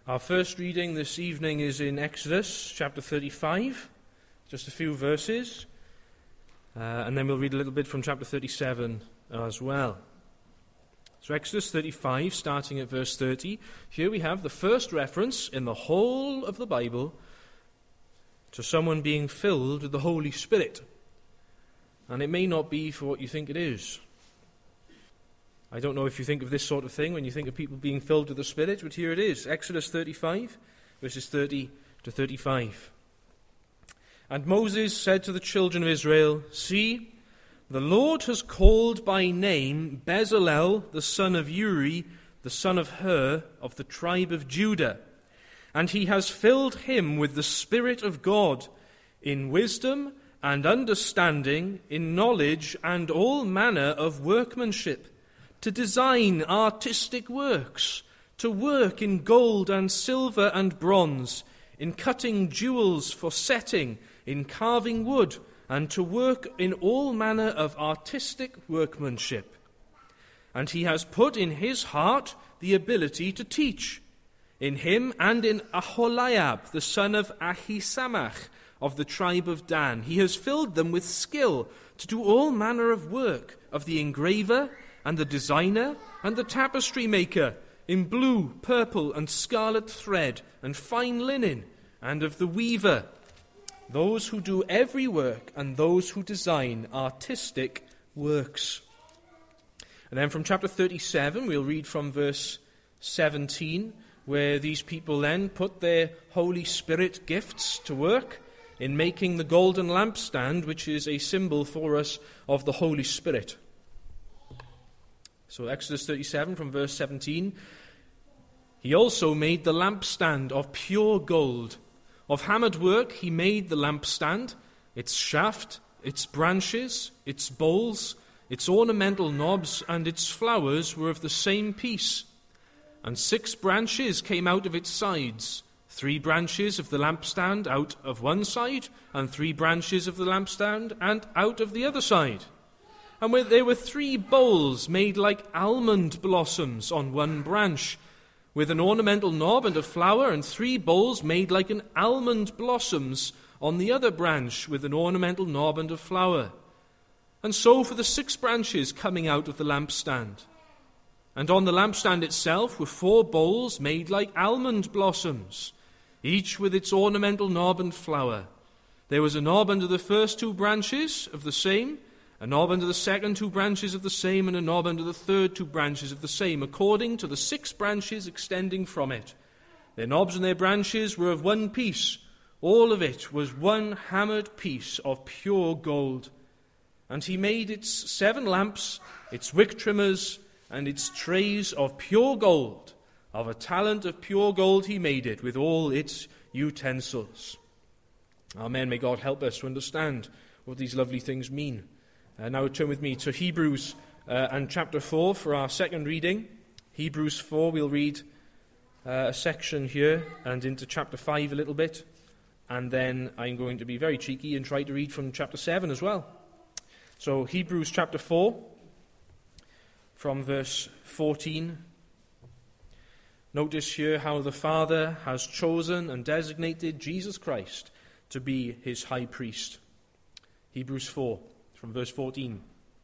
Our first reading this evening is in Exodus chapter 35, just a few verses, and then we'll read a little bit from chapter 37 as well. So Exodus 35, starting at verse 30, here we have the first reference in the whole of the Bible to someone being filled with the Holy Spirit. And it may not be for what you think it is. I don't know if you think of this sort of thing when you think of people being filled with the Spirit, but here it is, Exodus 35, verses 30 to 35. And Moses said to the children of Israel, "See, the Lord has called by name Bezalel, the son of Uri, the son of Hur, of the tribe of Judah. And he has filled him with the Spirit of God, in wisdom and understanding, in knowledge and all manner of workmanship, to design artistic works, to work in gold and silver and bronze, in cutting jewels for setting, in carving wood, and to work in all manner of artistic workmanship. And he has put in his heart the ability to teach. In him and in Aholiab, the son of Ahisamach, of the tribe of Dan, he has filled them with skill to do all manner of work of the engraver and the designer and the tapestry maker, in blue, purple, and scarlet thread, and fine linen, and of the weaver, those who do every work, and those who design artistic works." And then from chapter 37, we'll read from verse 17, where these people then put their Holy Spirit gifts to work in making the golden lampstand, which is a symbol for us of the Holy Spirit. So Exodus 37 from verse 17, "He also made the lampstand of pure gold. Of hammered work he made the lampstand, its shaft, its branches, its bowls, its ornamental knobs, and its flowers were of the same piece. And 6 branches came out of its sides, 3 branches of the lampstand out of one side, and 3 branches of the lampstand and out of the other side. And there were 3 bowls made like almond blossoms on one branch, with an ornamental knob and a flower, and 3 bowls made like an almond blossoms on the other branch, with an ornamental knob and a flower. And so for the 6 branches coming out of the lampstand. And on the lampstand itself were 4 bowls made like almond blossoms, each with its ornamental knob and flower. There was a knob under the first 2 branches of the same, a knob under the second 2 branches of the same, and a knob under the third 2 branches of the same, according to the 6 branches extending from it. Their knobs and their branches were of one piece. All of it was one hammered piece of pure gold. And he made its 7 lamps, its wick trimmers, and its trays of pure gold. Of a talent of pure gold he made it, with all its utensils." Amen. May God help us to understand what these lovely things mean. Now turn with me to Hebrews and chapter 4 for our second reading. Hebrews 4, we'll read a section here and into chapter 5 a little bit. And then I'm going to be very cheeky and try to read from chapter 7 as well. So Hebrews chapter 4, from verse 14. Notice here how the Father has chosen and designated Jesus Christ to be his high priest. Hebrews 4. From verse 14.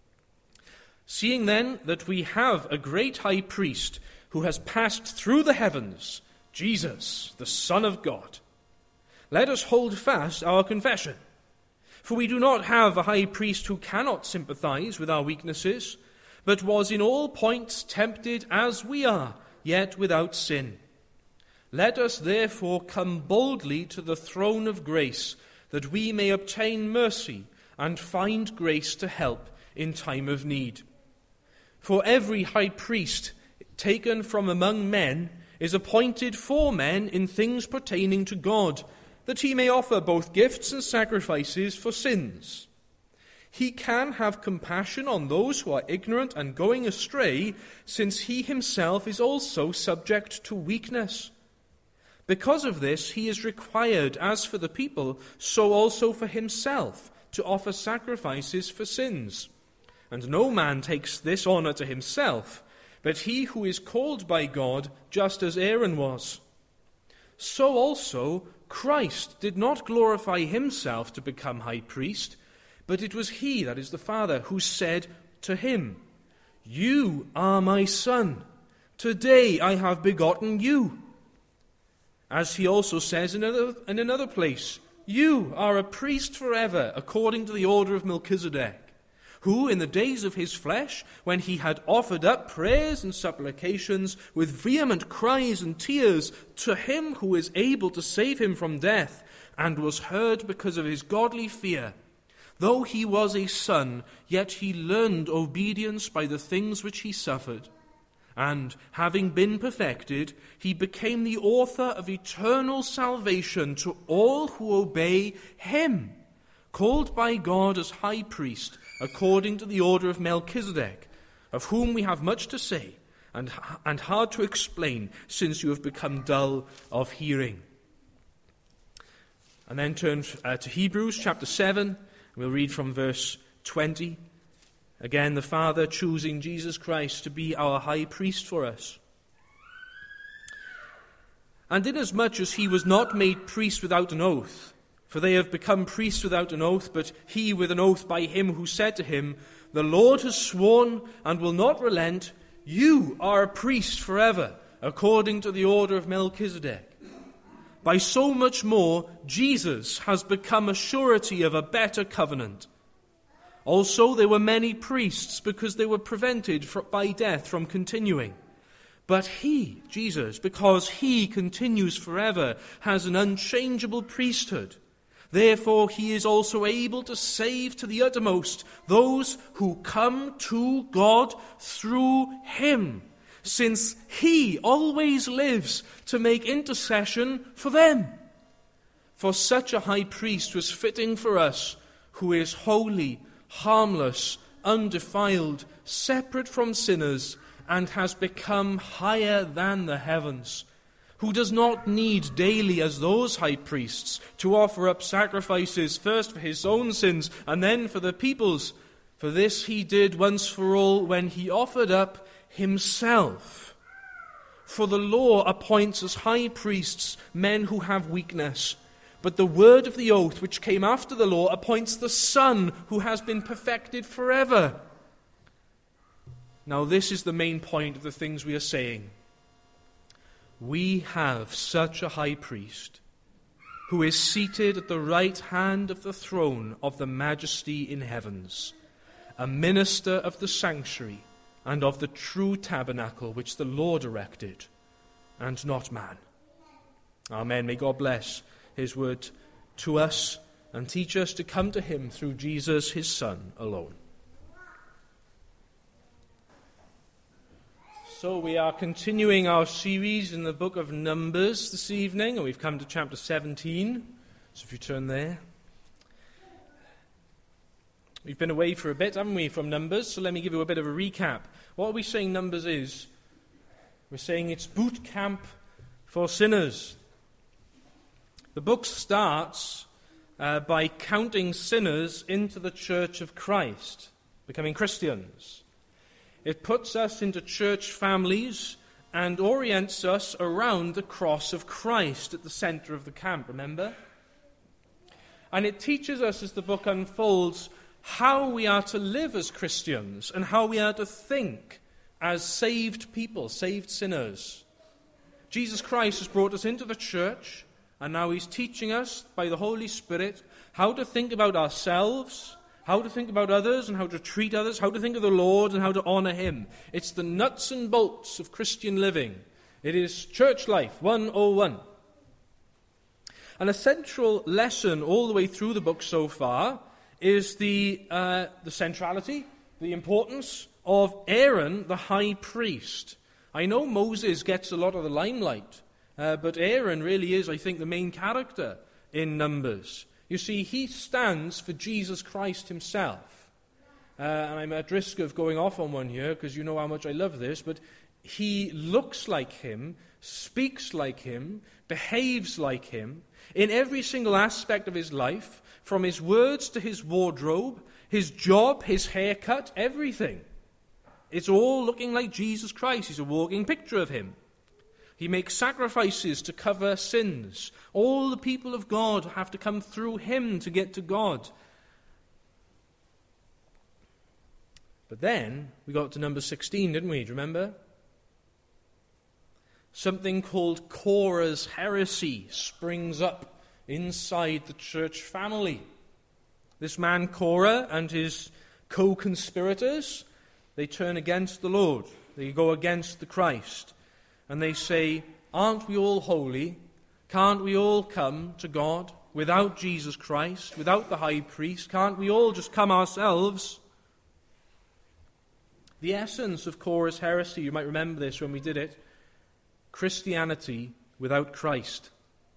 "Seeing then that we have a great high priest who has passed through the heavens, Jesus, the Son of God, let us hold fast our confession. For we do not have a high priest who cannot sympathize with our weaknesses, but was in all points tempted as we are, yet without sin. Let us therefore come boldly to the throne of grace, that we may obtain mercy and find grace to help in time of need. For every high priest taken from among men is appointed for men in things pertaining to God, that he may offer both gifts and sacrifices for sins. He can have compassion on those who are ignorant and going astray, since he himself is also subject to weakness. Because of this, he is required, as for the people, so also for himself, to offer sacrifices for sins. And no man takes this honor to himself, but he who is called by God, just as Aaron was. so also Christ did not glorify himself to become high priest, but it was he, that is the Father, who said to him, "You are my Son. Today I have begotten you." As he also says in another place, "You are a priest forever, according to the order of Melchizedek, who in the days of his flesh, when he had offered up prayers and supplications with vehement cries and tears to him who is able to save him from death, and was heard because of his godly fear. Though he was a son, yet he learned obedience by the things which he suffered. And, having been perfected, he became the author of eternal salvation to all who obey him, called by God as high priest, according to the order of Melchizedek, of whom we have much to say, and hard to explain, since you have become dull of hearing." And then turn to Hebrews chapter 7, we'll read from verse 20. Again, the Father choosing Jesus Christ to be our high priest for us. "And inasmuch as he was not made priest without an oath, for they have become priests without an oath, but he with an oath by him who said to him, 'The Lord has sworn and will not relent, you are a priest forever, according to the order of Melchizedek.' By so much more, Jesus has become a surety of a better covenant. Also, there were many priests because they were prevented by death from continuing. But he, Jesus, because he continues forever, has an unchangeable priesthood. Therefore, he is also able to save to the uttermost those who come to God through him, since he always lives to make intercession for them. For such a high priest was fitting for us, who is holy, harmless, undefiled, separate from sinners, and has become higher than the heavens, who does not need daily, as those high priests, to offer up sacrifices, first for his own sins and then for the people's. For this he did once for all when he offered up himself. For the law appoints as high priests men who have weakness, but the word of the oath which came after the law appoints the Son who has been perfected forever." Now this is the main point of the things we are saying. We have such a high priest who is seated at the right hand of the throne of the Majesty in heavens, a minister of the sanctuary and of the true tabernacle which the Lord erected, and not man. Amen. May God bless his word to us and teach us to come to him through Jesus, his Son, alone. So we are continuing our series in the book of Numbers this evening, and we've come to chapter 17. So if you turn there. We've been away for a bit, haven't we, from Numbers? So let me give you a bit of a recap. What are we saying Numbers is? We're saying it's boot camp for sinners. The book starts by counting sinners into the church of Christ, becoming Christians. It puts us into church families and orients us around the cross of Christ at the center of the camp, remember? And it teaches us, as the book unfolds, how we are to live as Christians and how we are to think as saved people, saved sinners. Jesus Christ has brought us into the church, and now he's teaching us by the Holy Spirit how to think about ourselves, how to think about others and how to treat others, how to think of the Lord and how to honor him. It's the nuts and bolts of Christian living. It is church life 101. And a central lesson all the way through the book so far is the centrality, the importance of Aaron, the high priest. I know Moses gets a lot of the limelight, but Aaron really is, I think, the main character in Numbers. You see, he stands for Jesus Christ himself. And I'm at risk of going off on one here, because you know how much I love this, but he looks like him, speaks like him, behaves like him, in every single aspect of his life, from his words to his wardrobe, his job, his haircut, everything. It's all looking like Jesus Christ. He's a walking picture of him. He makes sacrifices to cover sins. All the people of God have to come through him to get to God. But then we got to number 16, didn't we? Do you remember? Something called Korah's heresy springs up inside the church family. This man Korah and his co-conspirators, they turn against the Lord. They go against the Christ. And they say, aren't we all holy? Can't we all come to God without Jesus Christ, without the high priest? Can't we all just come ourselves? The essence of Korah's heresy, you might remember this when we did it, Christianity without Christ.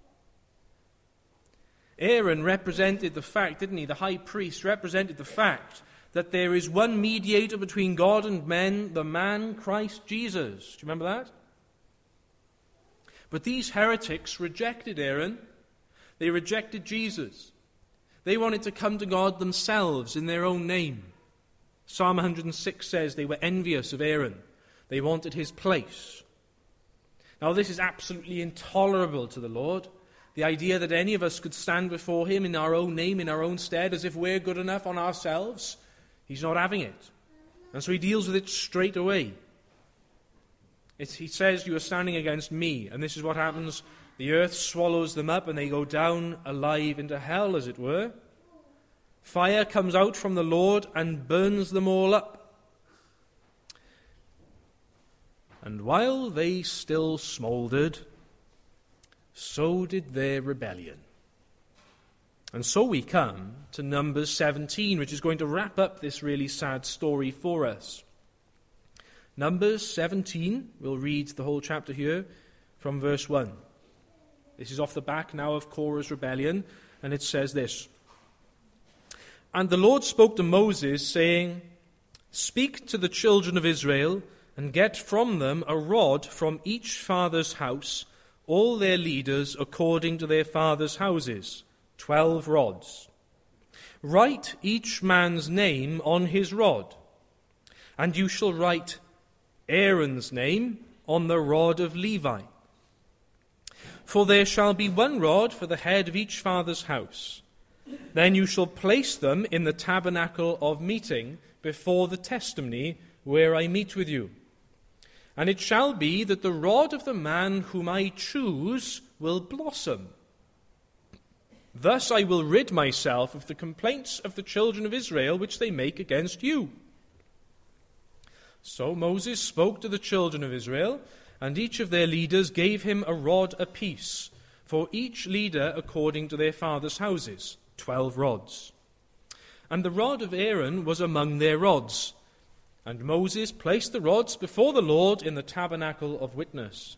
Aaron represented the fact, didn't he? The high priest represented the fact that there is one mediator between God and men, the man Christ Jesus. Do you remember that? But these heretics rejected Aaron. They rejected Jesus. They wanted to come to God themselves in their own name. Psalm 106 says they were envious of Aaron. They wanted his place. Now this is absolutely intolerable to the Lord. The idea that any of us could stand before him in our own name, in our own stead, as if we're good enough on ourselves. He's not having it. And so he deals with it straight away. He says, you are standing against me. And this is what happens. The earth swallows them up and they go down alive into hell, as it were. Fire comes out from the Lord and burns them all up. And while they still smouldered, so did their rebellion. And so we come to Numbers 17, which is going to wrap up this really sad story for us. Numbers 17, we'll read the whole chapter here from verse 1. This is off the back now of Korah's rebellion, and it says this. And the Lord spoke to Moses, saying, speak to the children of Israel, and get from them a rod from each father's house, all their leaders according to their father's houses, 12 rods. Write each man's name on his rod, and you shall write Aaron's name on the rod of Levi. For there shall be one rod for the head of each father's house. Then you shall place them in the tabernacle of meeting before the testimony where I meet with you. And it shall be that the rod of the man whom I choose will blossom. Thus I will rid myself of the complaints of the children of Israel which they make against you. So Moses spoke to the children of Israel, and each of their leaders gave him a rod apiece, for each leader according to their father's houses, 12 rods. And the rod of Aaron was among their rods. And Moses placed the rods before the Lord in the tabernacle of witness.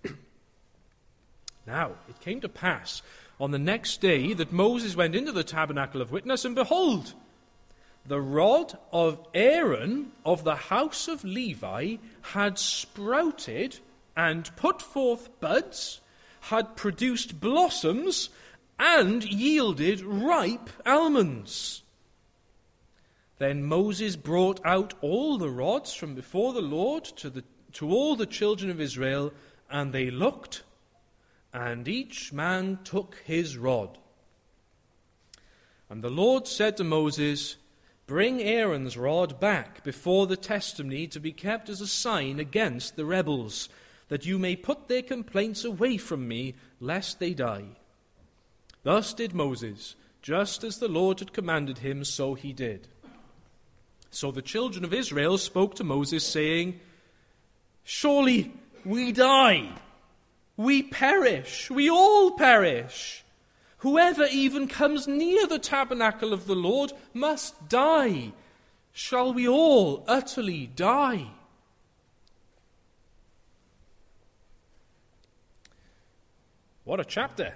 Now, it came to pass on the next day that Moses went into the tabernacle of witness, and behold, the rod of Aaron of the house of Levi had sprouted and put forth buds, had produced blossoms, and yielded ripe almonds. Then Moses brought out all the rods from before the Lord to all the children of Israel, and they looked, and each man took his rod. And the Lord said to Moses, bring Aaron's rod back before the testimony to be kept as a sign against the rebels, that you may put their complaints away from me, lest they die. Thus did Moses, just as the Lord had commanded him, so he did. So the children of Israel spoke to Moses, saying, surely we die, we perish, we all perish. Whoever even comes near the tabernacle of the Lord must die. Shall we all utterly die? What a chapter.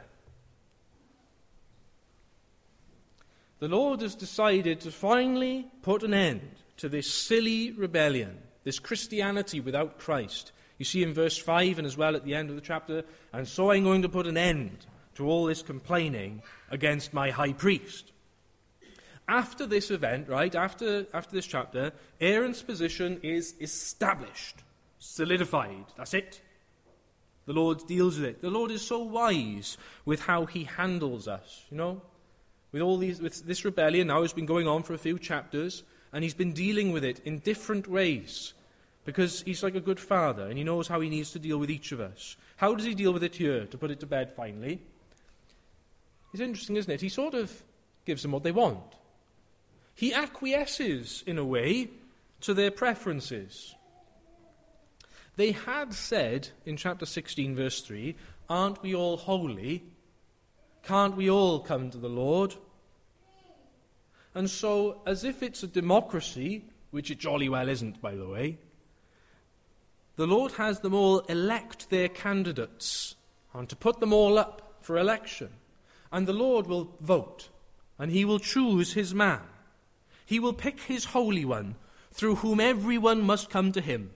The Lord has decided to finally put an end to this silly rebellion, this Christianity without Christ. You see in verse 5 and as well at the end of the chapter, and so I'm going to put an end to all this complaining against my high priest. After this event, right, after this chapter, Aaron's position is established, solidified. That's it. the Lord deals with it. The Lord is so wise with how he handles us, with this rebellion now has been going on for a few chapters, and he's been dealing with it in different ways, because he's like a good father, and he knows how he needs to deal with each of us. How does he deal with it here, to put it to bed finally? It's interesting, isn't it? He sort of gives them what they want. He acquiesces, in a way, to their preferences. They had said, in chapter 16, verse 3, "Aren't we all holy? Can't we all come to the Lord?" And so, as if it's a democracy, which it jolly well isn't, by the way, the Lord has them all elect their candidates and to put them all up for election. And the Lord will vote, and he will choose his man. He will pick his holy one, through whom everyone must come to him.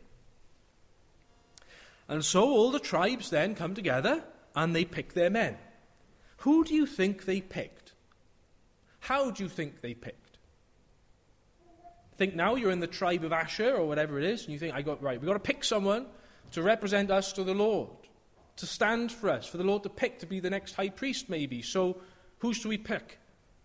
And so all the tribes then come together, and they pick their men. Who do you think they picked? How do you think they picked? Think now you're in the tribe of Asher or whatever it is, and you think, we've got to pick someone to represent us to the Lord, to stand for us, for the Lord to pick to be the next high priest maybe. So who do we pick?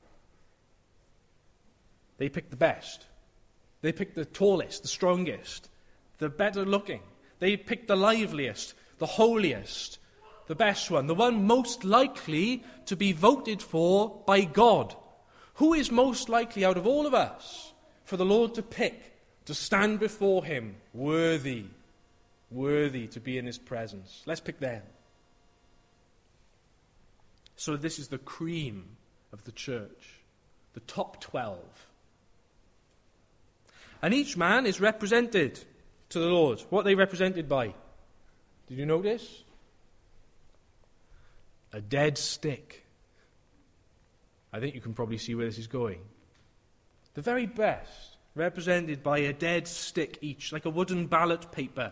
They pick the best. They pick the tallest, the strongest, the better looking. They pick the liveliest, the holiest, the best one, the one most likely to be voted for by God. Who is most likely out of all of us for the Lord to pick, to stand before him, worthy to be in his presence? Let's pick them. So this is the cream of the church, the top 12. And each man is represented to the Lord. What are they represented by? Did you notice? A dead stick. I think you can probably see where this is going. The very best, represented by a dead stick each, like a wooden ballot paper.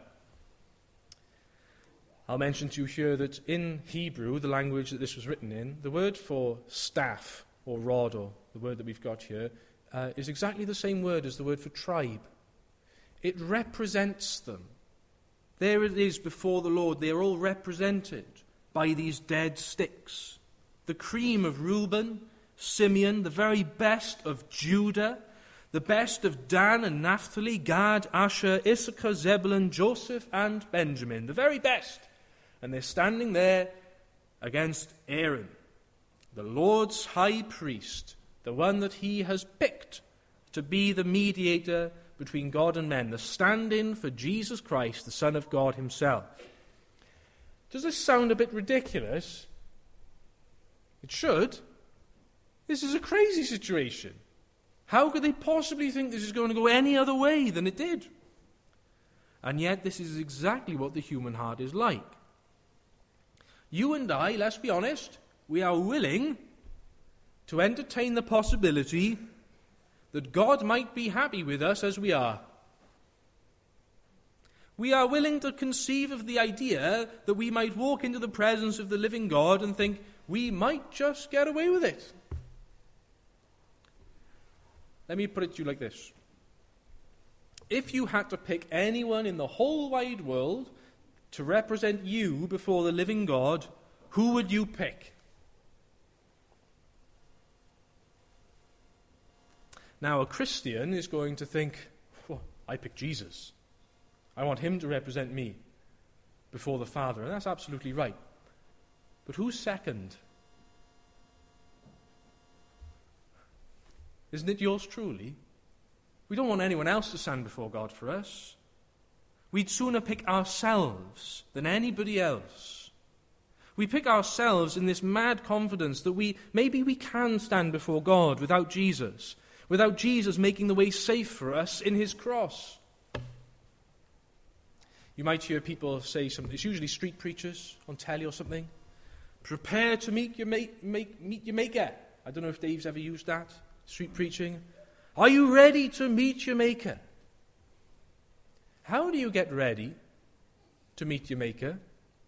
I'll mention to you here that in Hebrew, the language that this was written in, the word for staff or rod, or the word that we've got here, is exactly the same word as the word for tribe. It represents them. There it is before the Lord. They are all represented by these dead sticks. The cream of Reuben, Simeon, the very best of Judah, the best of Dan and Naphtali, Gad, Asher, Issachar, Zebulun, Joseph, and Benjamin. The very best. And they're standing there against Aaron, the Lord's high priest, the one that he has picked to be the mediator between God and men, the stand-in for Jesus Christ, the Son of God himself. Does this sound a bit ridiculous? It should. This is a crazy situation. How could they possibly think this is going to go any other way than it did? And yet this is exactly what the human heart is like. You and I, let's be honest, we are willing to entertain the possibility that God might be happy with us as we are. We are willing to conceive of the idea that we might walk into the presence of the living God and think we might just get away with it. Let me put it to you like this. If you had to pick anyone in the whole wide world to represent you before the living God, who would you pick? Now, a Christian is going to think, well, I pick Jesus. I want him to represent me before the Father. And that's absolutely right. But who's second? Isn't it yours truly? We don't want anyone else to stand before God for us. We'd sooner pick ourselves than anybody else. We pick ourselves in this mad confidence that maybe we can stand before God without Jesus making the way safe for us in his cross. You might hear people say something. It's usually street preachers on telly or something. Prepare to meet your maker. I don't know if Dave's ever used that. Street preaching. Are you ready to meet your maker? How do you get ready to meet your maker?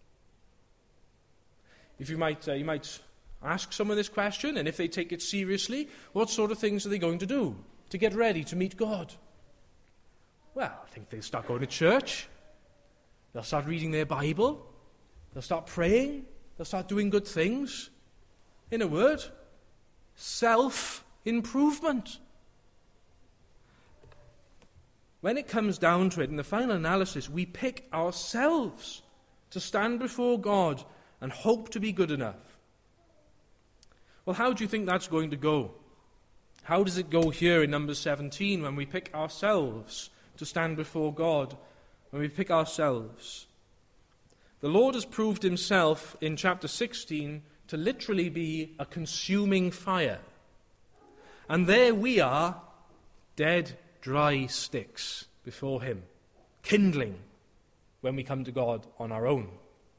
If you might ask someone this question, and if they take it seriously, what sort of things are they going to do to get ready to meet God? Well, I think they'll start going to church. They'll start reading their Bible. They'll start praying. They'll start doing good things. In a word, self-improvement. When it comes down to it, in the final analysis, we pick ourselves to stand before God and hope to be good enough. Well, how do you think that's going to go? How does it go here in Numbers 17 when we pick ourselves to stand before God, when we pick ourselves? The Lord has proved himself in chapter 16 to literally be a consuming fire. And there we are, dead, dry sticks before him, kindling when we come to God on our own.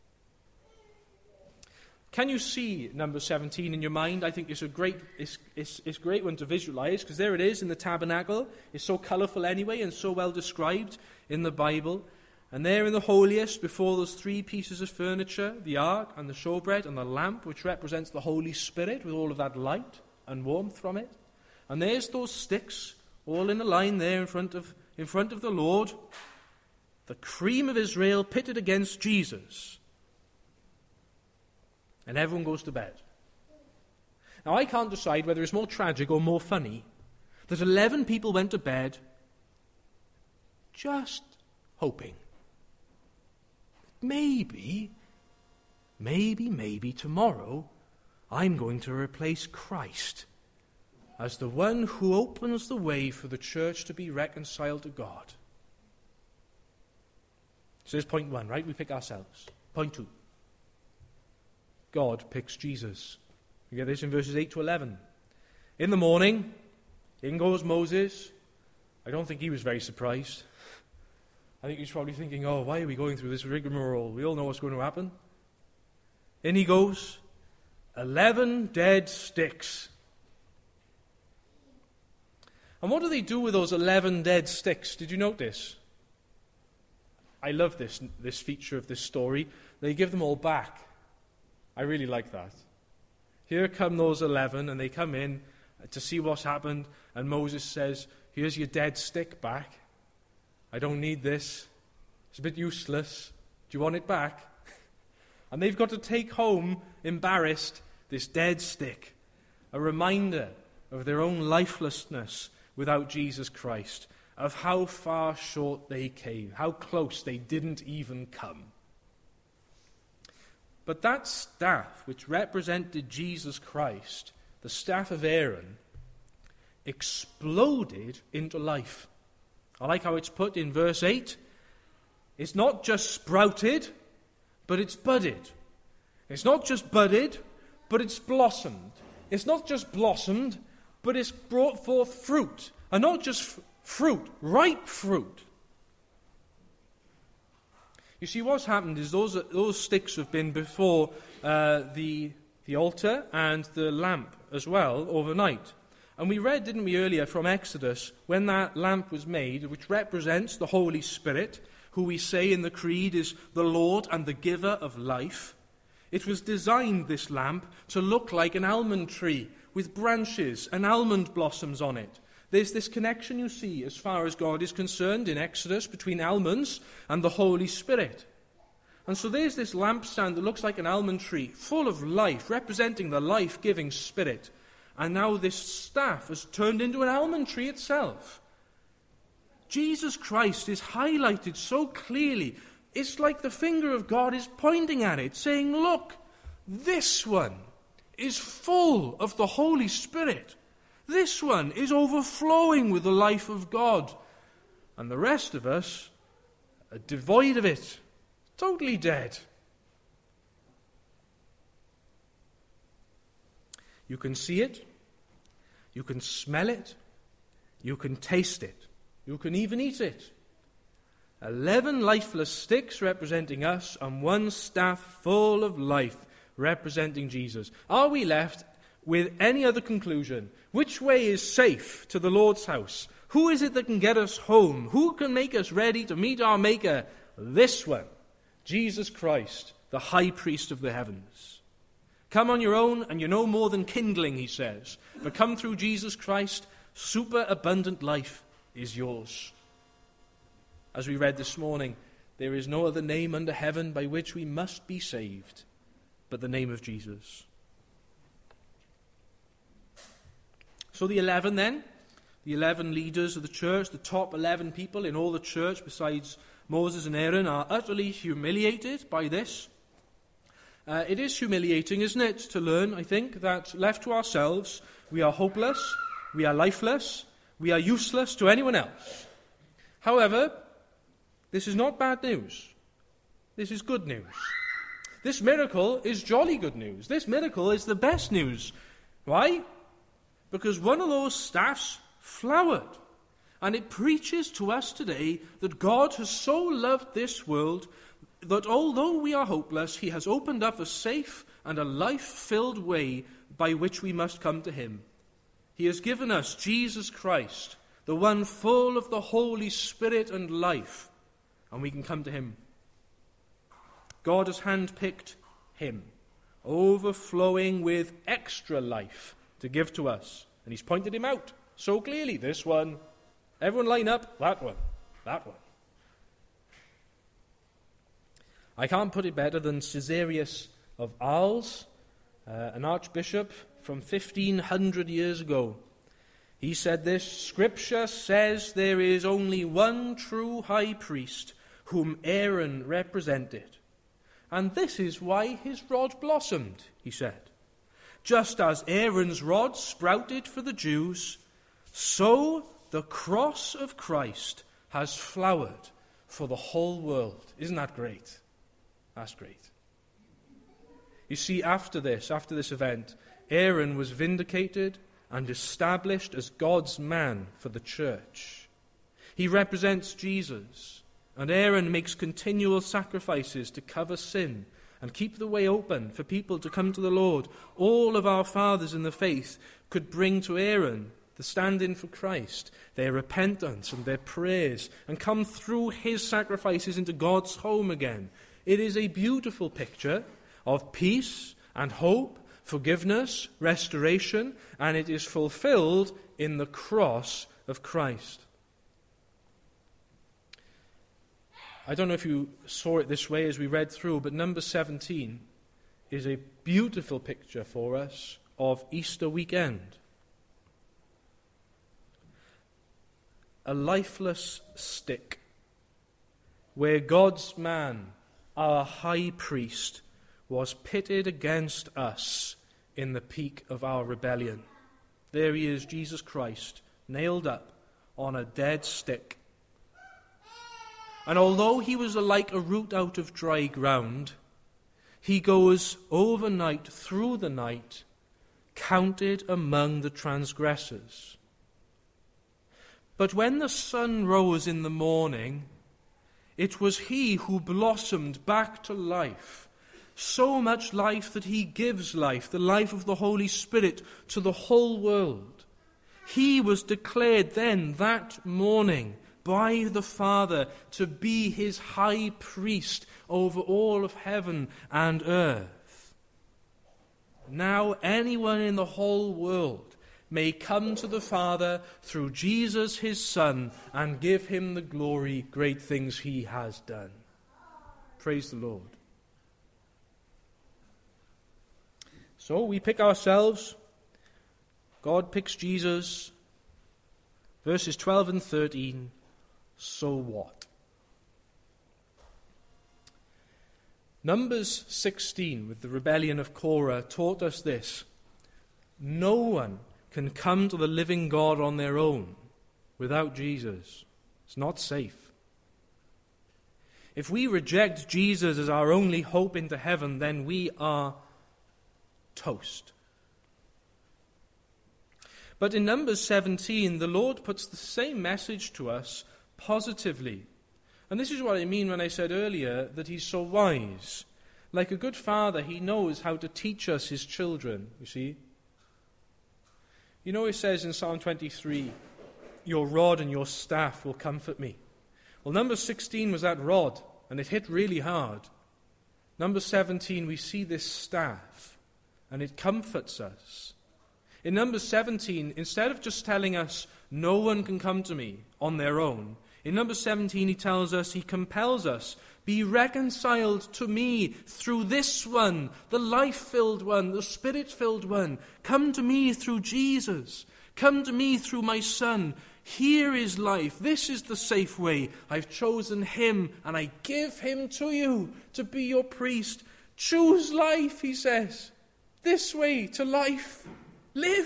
Can you see number 17 in your mind? I think it's a great one to visualize, because there it is in the tabernacle. It's so colourful anyway and so well described in the Bible. And there in the holiest, before those three pieces of furniture, the ark and the showbread and the lamp, which represents the Holy Spirit with all of that light and warmth from it. And there's those sticks, all in a line there in front of the Lord, the cream of Israel pitted against Jesus. And everyone goes to bed. Now, I can't decide whether it's more tragic or more funny that 11 people went to bed just hoping. Maybe tomorrow I'm going to replace Christ as the one who opens the way for the church to be reconciled to God. So there's point one, right? We pick ourselves. Point two. God picks Jesus. You get this in verses 8 to 11. In the morning, in goes Moses. I don't think he was very surprised. I think he's probably thinking, why are we going through this rigmarole? We all know what's going to happen. In he goes, 11 dead sticks. And what do they do with those 11 dead sticks? Did you notice? I love this feature of this story. They give them all back. I really like that. Here come those 11, and they come in to see what's happened, and Moses says, here's your dead stick back. I don't need this. It's a bit useless. Do you want it back? And they've got to take home, embarrassed, this dead stick, a reminder of their own lifelessness without Jesus Christ, of how far short they came, how close they didn't even come. But that staff, which represented Jesus Christ, the staff of Aaron, exploded into life. I like how it's put in verse 8. It's not just sprouted, but it's budded. It's not just budded, but it's blossomed. It's not just blossomed, but it's brought forth fruit. And not just fruit, ripe fruit. You see, what's happened is those sticks have been before the altar and the lamp as well overnight. And we read, didn't we, earlier from Exodus, when that lamp was made, which represents the Holy Spirit, who we say in the Creed is the Lord and the giver of life. It was designed, this lamp, to look like an almond tree with branches and almond blossoms on it. There's this connection you see as far as God is concerned in Exodus between almonds and the Holy Spirit. And so there's this lampstand that looks like an almond tree, full of life, representing the life-giving Spirit. And now this staff has turned into an almond tree itself. Jesus Christ is highlighted so clearly. It's like the finger of God is pointing at it, saying, look, this one is full of the Holy Spirit. This one is overflowing with the life of God. And the rest of us are devoid of it, totally dead. You can see it, you can smell it, you can taste it, you can even eat it. 11 lifeless sticks representing us, and one staff full of life representing Jesus. Are we left with any other conclusion? Which way is safe to the Lord's house? Who is it that can get us home? Who can make us ready to meet our Maker? This one, Jesus Christ, the high priest of the heavens. Come on your own, and you're no more than kindling, he says. But come through Jesus Christ, superabundant life is yours. As we read this morning, there is no other name under heaven by which we must be saved, but the name of Jesus. So the 11 then, the 11 leaders of the church, the top 11 people in all the church besides Moses and Aaron, are utterly humiliated by this. It is humiliating, isn't it, to learn, I think, that left to ourselves, we are hopeless, we are lifeless, we are useless to anyone else. However, this is not bad news. This is good news. This miracle is jolly good news. This miracle is the best news. Why? Because one of those staffs flowered. And it preaches to us today that God has so loved this world that although we are hopeless, he has opened up a safe and a life-filled way by which we must come to him. He has given us Jesus Christ, the one full of the Holy Spirit and life, and we can come to him. God has handpicked him, overflowing with extra life to give to us. And he's pointed him out so clearly. This one. Everyone line up. That one. That one. I can't put it better than Caesarius of Arles, an archbishop from 1500 years ago. He said this: Scripture says there is only one true high priest whom Aaron represented. And this is why his rod blossomed, he said. Just as Aaron's rod sprouted for the Jews, so the cross of Christ has flowered for the whole world. Isn't that great? That's great. You see, after this event, Aaron was vindicated and established as God's man for the church. He represents Jesus, and Aaron makes continual sacrifices to cover sin and keep the way open for people to come to the Lord. All of our fathers in the faith could bring to Aaron the stand-in for Christ, their repentance and their prayers, and come through his sacrifices into God's home again. It is a beautiful picture of peace and hope, forgiveness, restoration, and it is fulfilled in the cross of Christ. I don't know if you saw it this way as we read through, but number 17 is a beautiful picture for us of Easter weekend. A lifeless stick, where God's man, our high priest, was pitted against us in the peak of our rebellion. There he is, Jesus Christ, nailed up on a dead stick. And although he was like a root out of dry ground, he goes overnight, through the night, counted among the transgressors. But when the sun rose in the morning, it was he who blossomed back to life, so much life that he gives life, the life of the Holy Spirit, to the whole world. He was declared then, that morning, by the Father to be his high priest over all of heaven and earth. Now anyone in the whole world may come to the Father through Jesus his Son and give him the glory, great things he has done. Praise the Lord. So we pick ourselves. God picks Jesus. Verses 12 and 13. So what? Numbers 16, with the rebellion of Korah, taught us this: no one can come to the living God on their own without Jesus. It's not safe. If we reject Jesus as our only hope into heaven, then we are toast. But in Numbers 17, the Lord puts the same message to us positively. And this is what I mean when I said earlier that he's so wise. Like a good father, he knows how to teach us his children, you see. You know, it says in Psalm 23, your rod and your staff will comfort me. Well, number 16 was that rod, and it hit really hard. Number 17, we see this staff, and it comforts us. In number 17, instead of just telling us, no one can come to me on their own, In number 17, he tells us, he compels us, be reconciled to me through this one, the life-filled one, the Spirit-filled one. Come to me through Jesus. Come to me through my Son. Here is life. This is the safe way. I've chosen him, and I give him to you to be your priest. Choose life, he says. This way to life. Live.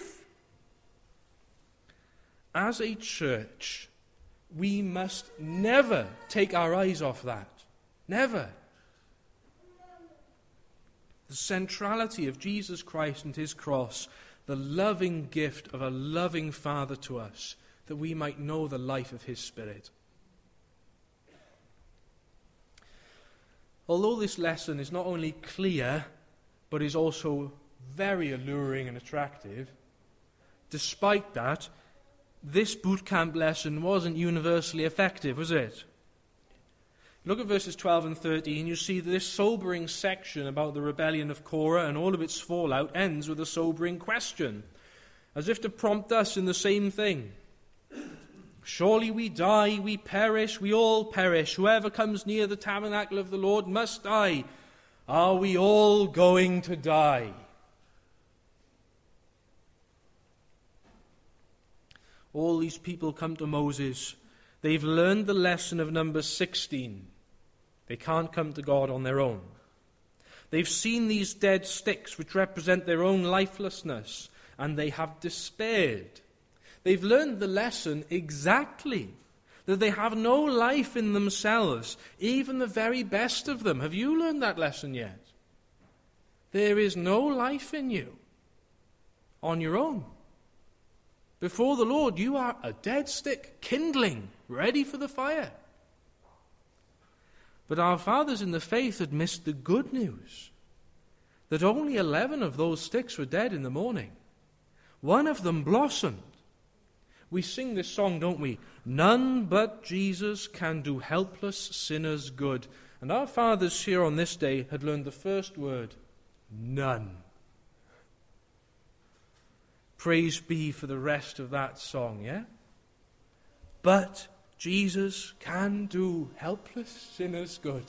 As a church, we must never take our eyes off that. Never. The centrality of Jesus Christ and his cross, the loving gift of a loving Father to us, that we might know the life of his Spirit. Although this lesson is not only clear, but is also very alluring and attractive, despite that, this boot camp lesson wasn't universally effective, was it? Look at verses 12 and 13. You see that this sobering section about the rebellion of Korah and all of its fallout ends with a sobering question, as if to prompt us in the same thing. Surely we die, we perish, we all perish. Whoever comes near the tabernacle of the Lord must die. Are we all going to die? All these people come to Moses. They've learned the lesson of Numbers 16. They can't come to God on their own. They've seen these dead sticks which represent their own lifelessness, and they have despaired. They've learned the lesson exactly, that they have no life in themselves, even the very best of them. Have you learned that lesson yet? There is no life in you on your own. Before the Lord, you are a dead stick, kindling, ready for the fire. But our fathers in the faith had missed the good news, that only 11 of those sticks were dead in the morning. One of them blossomed. We sing this song, don't we? None but Jesus can do helpless sinners good. And our fathers here on this day had learned the first word, none. Praise be for the rest of that song, yeah? But Jesus can do helpless sinners good.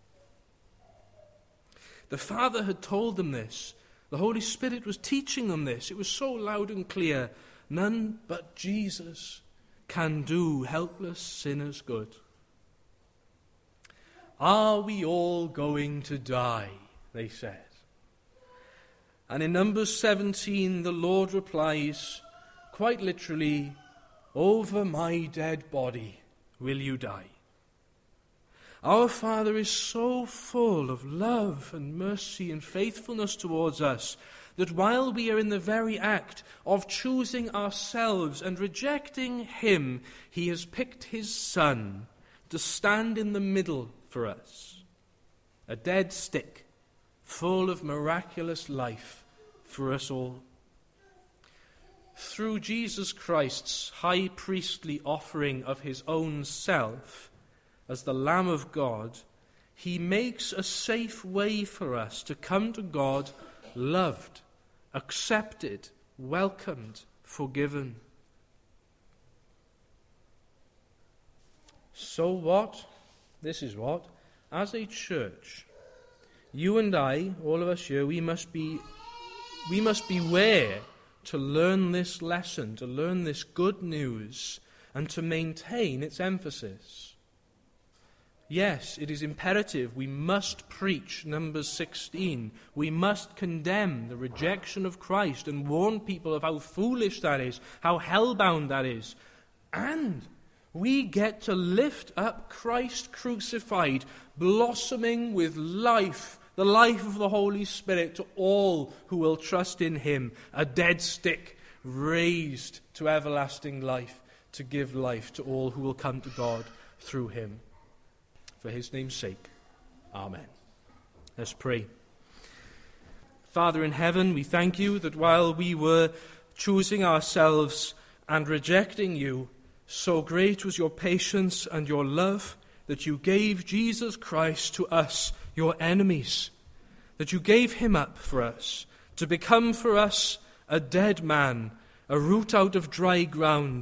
The Father had told them this. The Holy Spirit was teaching them this. It was so loud and clear. None but Jesus can do helpless sinners good. Are we all going to die? They said. And in Numbers 17, the Lord replies, quite literally, over my dead body will you die. Our Father is so full of love and mercy and faithfulness towards us that while we are in the very act of choosing ourselves and rejecting him, he has picked his Son to stand in the middle for us. A dead stick full of miraculous life for us all. Through Jesus Christ's high priestly offering of his own self as the Lamb of God, he makes a safe way for us to come to God loved, accepted, welcomed, forgiven. So what? This is what? As a church, you and I, all of us here, we must beware to learn this lesson, to learn this good news, and to maintain its emphasis. Yes, it is imperative. We must preach Numbers 16. We must condemn the rejection of Christ and warn people of how foolish that is, how hell-bound that is. And we get to lift up Christ crucified, blossoming with life, the life of the Holy Spirit, to all who will trust in him, a dead stick raised to everlasting life, to give life to all who will come to God through him. For his name's sake, amen. Let's pray. Father in heaven, we thank you that while we were choosing ourselves and rejecting you, so great was your patience and your love that you gave Jesus Christ to us, your enemies, that you gave him up for us, to become for us a dead man, a root out of dry ground,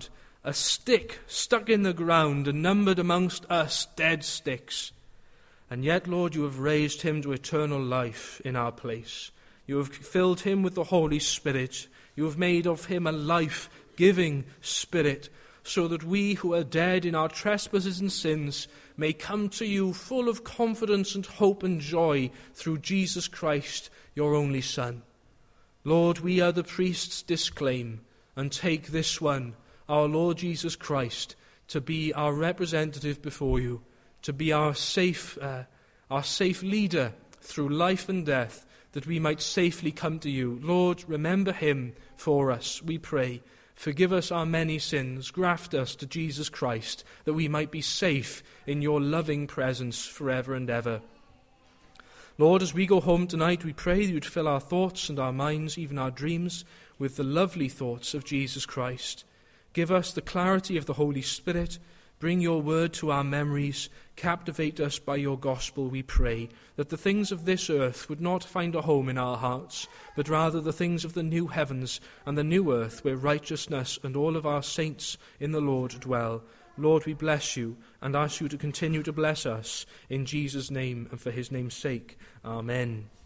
a stick stuck in the ground and numbered amongst us dead sticks. And yet, Lord, you have raised him to eternal life in our place. You have filled him with the Holy Spirit. You have made of him a life-giving Spirit, so that we who are dead in our trespasses and sins may come to you full of confidence and hope and joy through Jesus Christ, your only Son. Lord, we are the priests disclaim, and take this one, our Lord Jesus Christ, to be our representative before you, to be our safe leader through life and death, that we might safely come to you. Lord, remember him for us, we pray. Forgive us our many sins. Graft us to Jesus Christ, that we might be safe in your loving presence forever and ever. Lord, as we go home tonight, we pray that you would fill our thoughts and our minds, even our dreams, with the lovely thoughts of Jesus Christ. Give us the clarity of the Holy Spirit. Bring your word to our memories. Captivate us by your gospel, we pray, that the things of this earth would not find a home in our hearts, but rather the things of the new heavens and the new earth, where righteousness and all of our saints in the Lord dwell. Lord, we bless you and ask you to continue to bless us in Jesus' name and for his name's sake. Amen.